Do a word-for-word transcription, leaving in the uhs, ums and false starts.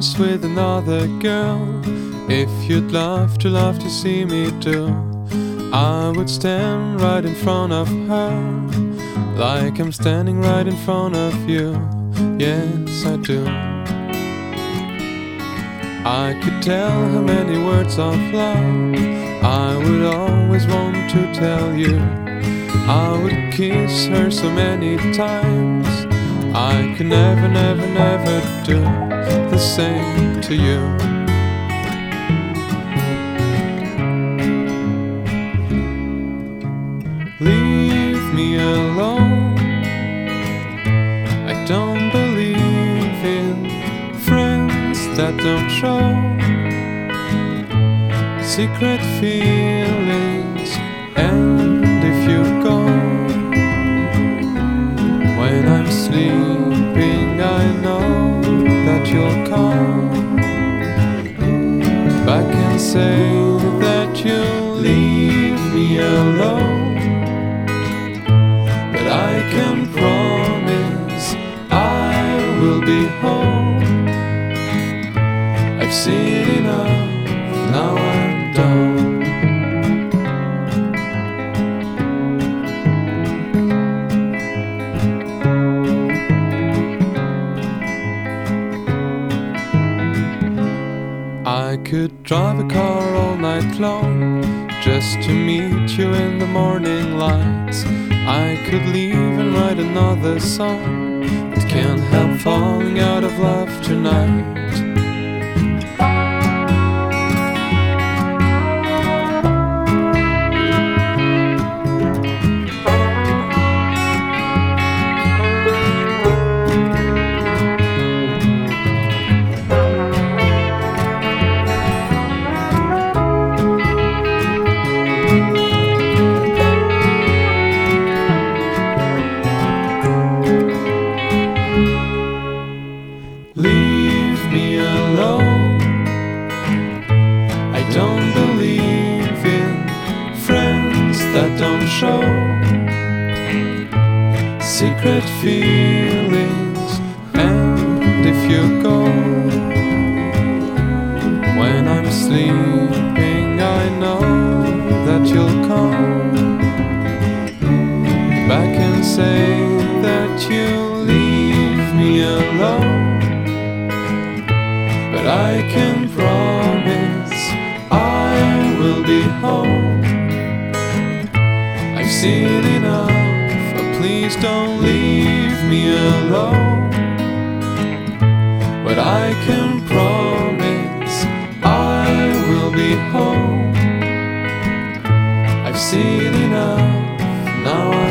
dance with another girl. If you'd love to, love to see me do, I would stand right in front of her, like I'm standing right in front of you. Yes, I do. I could tell her many words of love I would always want to tell you. I would kiss her so many times I could never, never, never do the same to you. Leave me alone. I don't believe in friends that don't show secret feelings. And if you go when I'm sleeping, I know that you'll come back and say that you'll leave me alone. But I can promise I will be home. I've seen enough, now I'm done. I could drive a car all night long just to meet you in the morning lights. I could leave and write another song, but can't help falling out of love tonight. Leave me alone. I don't believe in friends that don't show secret feelings. And if you go when I'm sleeping, I know that you'll come back and say that you'll leave me alone. But I can promise I will be home. I've seen enough, oh, please don't leave me alone. But I can promise I will be home. I've seen enough, now I